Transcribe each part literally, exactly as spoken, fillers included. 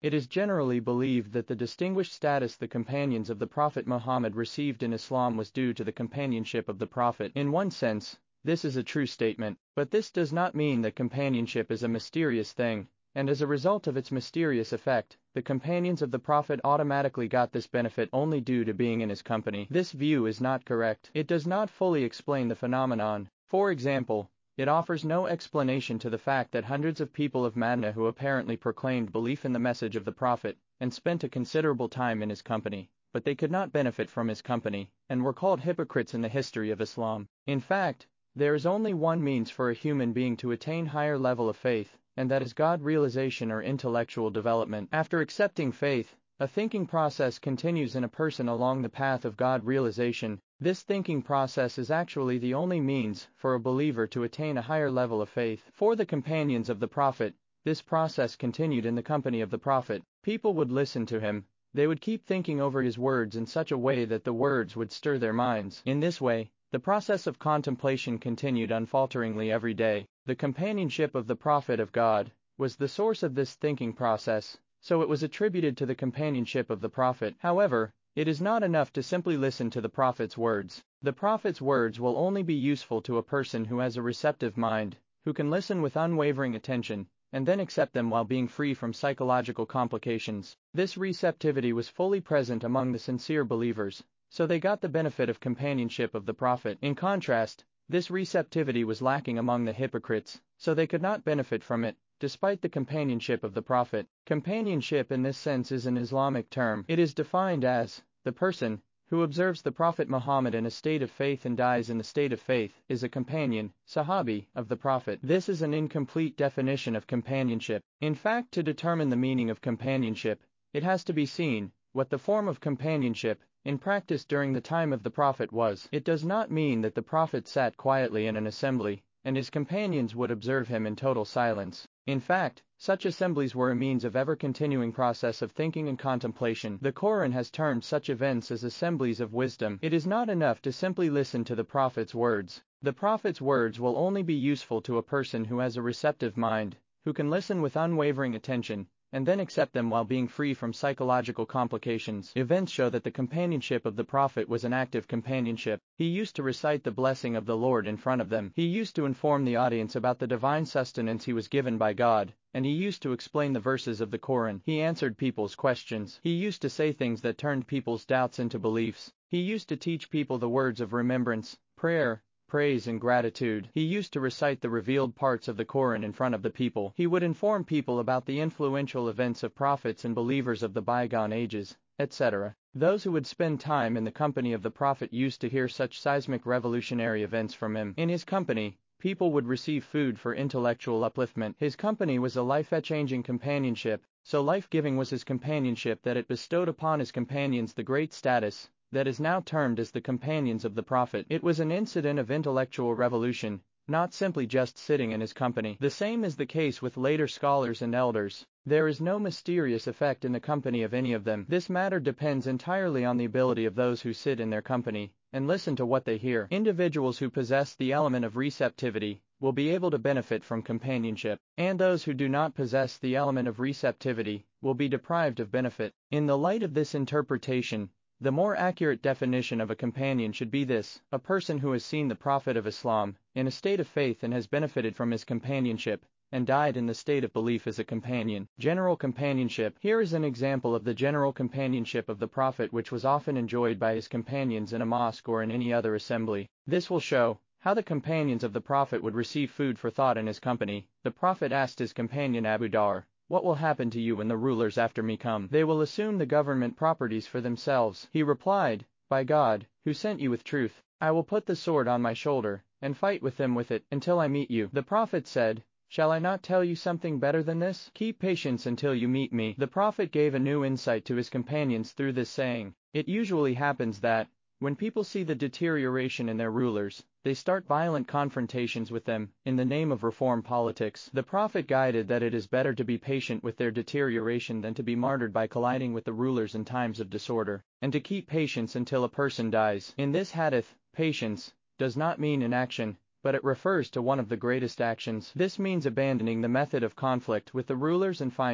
It is generally believed that the distinguished status the companions of the Prophet Muhammad received in Islam was due to the companionship of the Prophet. In one sense, this is a true statement, but this does not mean that companionship is a mysterious thing, and as a result of its mysterious effect, the companions of the Prophet automatically got this benefit only due to being in his company. This view is not correct. It does not fully explain the phenomenon. For example, it offers no explanation to the fact that hundreds of people of Madinah who apparently proclaimed belief in the message of the Prophet and spent a considerable time in his company, but they could not benefit from his company, and were called hypocrites in the history of Islam. In fact, there is only one means for a human being to attain higher level of faith, and that is God realization or intellectual development. After accepting faith, a thinking process continues in a person along the path of God realization. This thinking process is actually the only means for a believer to attain a higher level of faith. For the companions of the Prophet, this process continued in the company of the Prophet. People would listen to him. They would keep thinking over his words in such a way that the words would stir their minds. In this way, the process of contemplation continued unfalteringly every day. The companionship of the Prophet of God was the source of this thinking process, so it was attributed to the companionship of the Prophet. However, it is not enough to simply listen to the Prophet's words. The Prophet's words will only be useful to a person who has a receptive mind, who can listen with unwavering attention, and then accept them while being free from psychological complications. This receptivity was fully present among the sincere believers, so they got the benefit of companionship of the Prophet. In contrast, this receptivity was lacking among the hypocrites, so they could not benefit from it, despite the companionship of the Prophet. Companionship in this sense is an Islamic term. It is defined as the person who observes the Prophet Muhammad in a state of faith and dies in the state of faith is a companion, Sahabi, of the Prophet. This is an incomplete definition of companionship. In fact, to determine the meaning of companionship, it has to be seen what the form of companionship in practice during the time of the Prophet was. It does not mean that the Prophet sat quietly in an assembly, and his companions would observe him in total silence. In fact, such assemblies were a means of ever-continuing process of thinking and contemplation. The Quran has termed such events as assemblies of wisdom. It is not enough to simply listen to the Prophet's words. The Prophet's words will only be useful to a person who has a receptive mind, who can listen with unwavering attention, and then accept them while being free from psychological complications. Events show that the companionship of the Prophet was an active companionship. He used to recite the blessing of the Lord in front of them. He used to inform the audience about the divine sustenance he was given by God, and he used to explain the verses of the Quran. He answered people's questions. He used to say things that turned people's doubts into beliefs. He used to teach people the words of remembrance, prayer, praise and gratitude. He used to recite the revealed parts of the Quran in front of the people. He would inform people about the influential events of prophets and believers of the bygone ages, et cetera. Those who would spend time in the company of the Prophet used to hear such seismic revolutionary events from him. In his company, people would receive food for intellectual upliftment. His company was a life-changing companionship, so life-giving was his companionship that it bestowed upon his companions the great status that is now termed as the companions of the Prophet. It was an incident of intellectual revolution, not simply just sitting in his company. The same is the case with later scholars and elders. There is no mysterious effect in the company of any of them. This matter depends entirely on the ability of those who sit in their company and listen to what they hear. Individuals who possess the element of receptivity will be able to benefit from companionship, and those who do not possess the element of receptivity will be deprived of benefit. In the light of this interpretation, the more accurate definition of a companion should be this: a person who has seen the Prophet of Islam in a state of faith and has benefited from his companionship, and died in the state of belief as a companion. General companionship. Here is an example of the general companionship of the Prophet which was often enjoyed by his companions in a mosque or in any other assembly. This will show how the companions of the Prophet would receive food for thought in his company. The Prophet asked his companion Abu Dhar, "What will happen to you when the rulers after me come? They will assume the government properties for themselves." He replied, "By God, who sent you with truth, I will put the sword on my shoulder and fight with them with it until I meet you." The Prophet said, "Shall I not tell you something better than this? Keep patience until you meet me." The Prophet gave a new insight to his companions through this saying. It usually happens that, when people see the deterioration in their rulers, they start violent confrontations with them, in the name of reform politics. The Prophet guided that it is better to be patient with their deterioration than to be martyred by colliding with the rulers in times of disorder, and to keep patience until a person dies. In this hadith, patience does not mean inaction, but it refers to one of the greatest actions. This means abandoning the method of conflict with the rulers and finding,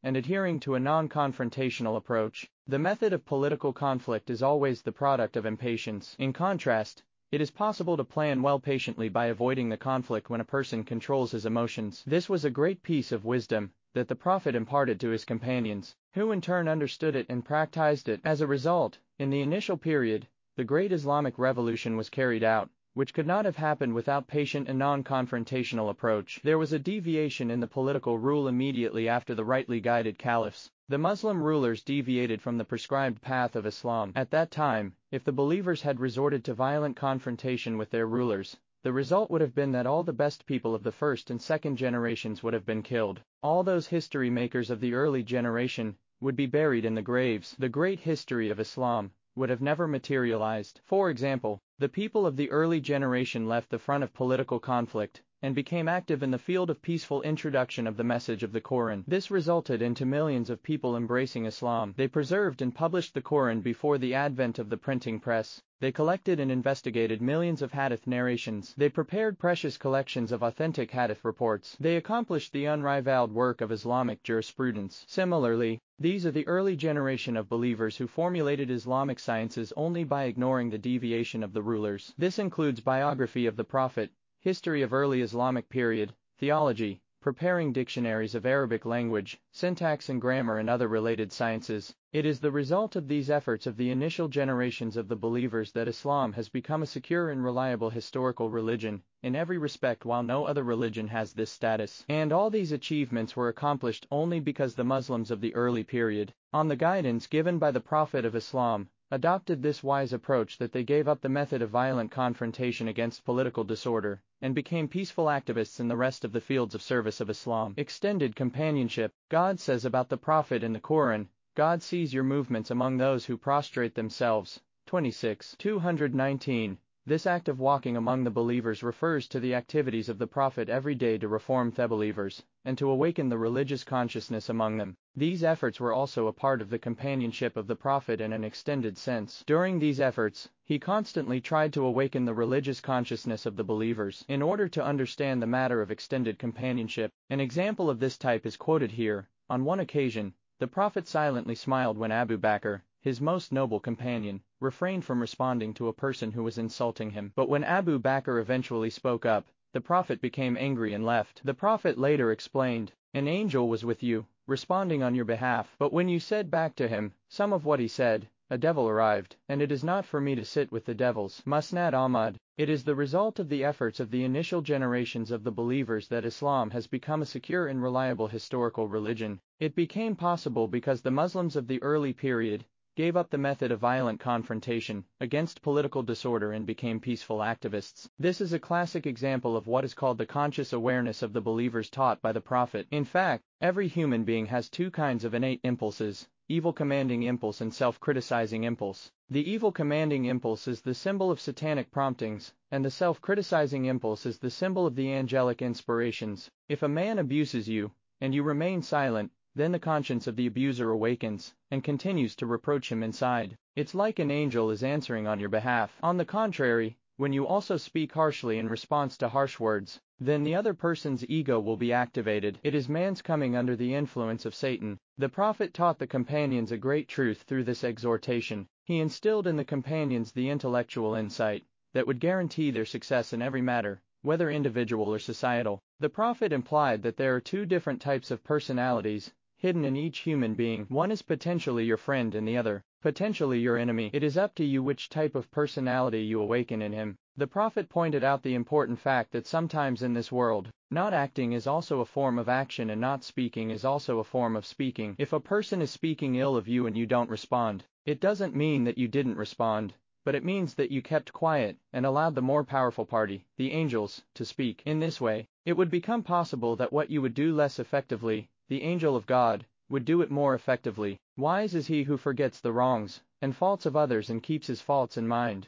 and adhering to a non-confrontational approach. The method of political conflict is always the product of impatience. In contrast, it is possible to plan well patiently by avoiding the conflict when a person controls his emotions. This was a great piece of wisdom that the Prophet imparted to his companions, who in turn understood it and practiced it. As a result, in the initial period, the great Islamic revolution was carried out, which could not have happened without patient and non-confrontational approach. There was a deviation in the political rule immediately after the rightly guided caliphs. The Muslim rulers deviated from the prescribed path of Islam. At that time, if the believers had resorted to violent confrontation with their rulers, the result would have been that all the best people of the first and second generations would have been killed. All those history makers of the early generation would be buried in the graves. The great history of Islam would have never materialized. For example, the people of the early generation left the front of political conflict and became active in the field of peaceful introduction of the message of the Quran. This resulted into millions of people embracing Islam. They preserved and published the Quran before the advent of the printing press. They collected and investigated millions of hadith narrations. They prepared precious collections of authentic hadith reports. They accomplished the unrivaled work of Islamic jurisprudence. Similarly, these are the early generation of believers who formulated Islamic sciences only by ignoring the deviation of the rulers. This includes biography of the Prophet, history of early Islamic period, theology, preparing dictionaries of Arabic language, syntax and grammar and other related sciences. It is the result of these efforts of the initial generations of the believers that Islam has become a secure and reliable historical religion, in every respect, while no other religion has this status. And all these achievements were accomplished only because the Muslims of the early period, on the guidance given by the Prophet of Islam, adopted this wise approach that they gave up the method of violent confrontation against political disorder, and became peaceful activists in the rest of the fields of service of Islam. Extended companionship. God says about the Prophet in the Quran, God sees your movements among those who prostrate themselves. twenty-six. two hundred nineteen. This act of walking among the believers refers to the activities of the Prophet every day to reform the believers, and to awaken the religious consciousness among them. These efforts were also a part of the companionship of the Prophet in an extended sense. During these efforts, he constantly tried to awaken the religious consciousness of the believers. In order to understand the matter of extended companionship, an example of this type is quoted here. On one occasion, the Prophet silently smiled when Abu Bakr, his most noble companion, refrained from responding to a person who was insulting him. But when Abu Bakr eventually spoke up, the Prophet became angry and left. The Prophet later explained, "An angel was with you, responding on your behalf. But when you said back to him some of what he said, a devil arrived, and it is not for me to sit with the devils." Musnad Ahmad. It is the result of the efforts of the initial generations of the believers that Islam has become a secure and reliable historical religion. It became possible because the Muslims of the early period gave up the method of violent confrontation against political disorder and became peaceful activists. This is a classic example of what is called the conscious awareness of the believers taught by the Prophet. In fact, every human being has two kinds of innate impulses: evil commanding impulse and self-criticizing impulse. The evil commanding impulse is the symbol of satanic promptings, and the self-criticizing impulse is the symbol of the angelic inspirations. If a man abuses you, and you remain silent, then the conscience of the abuser awakens, and continues to reproach him inside. It's like an angel is answering on your behalf. On the contrary, when you also speak harshly in response to harsh words, then the other person's ego will be activated. It is man's coming under the influence of Satan. The Prophet taught the companions a great truth through this exhortation. He instilled in the companions the intellectual insight that would guarantee their success in every matter, whether individual or societal. The Prophet implied that there are two different types of personalities hidden in each human being. One is potentially your friend and the other, potentially your enemy. It is up to you which type of personality you awaken in him. The Prophet pointed out the important fact that sometimes in this world, not acting is also a form of action and not speaking is also a form of speaking. If a person is speaking ill of you and you don't respond, it doesn't mean that you didn't respond, but it means that you kept quiet and allowed the more powerful party, the angels, to speak. In this way, it would become possible that what you would do less effectively, the angel of God, would do it more effectively. Wise is he who forgets the wrongs and faults of others and keeps his faults in mind.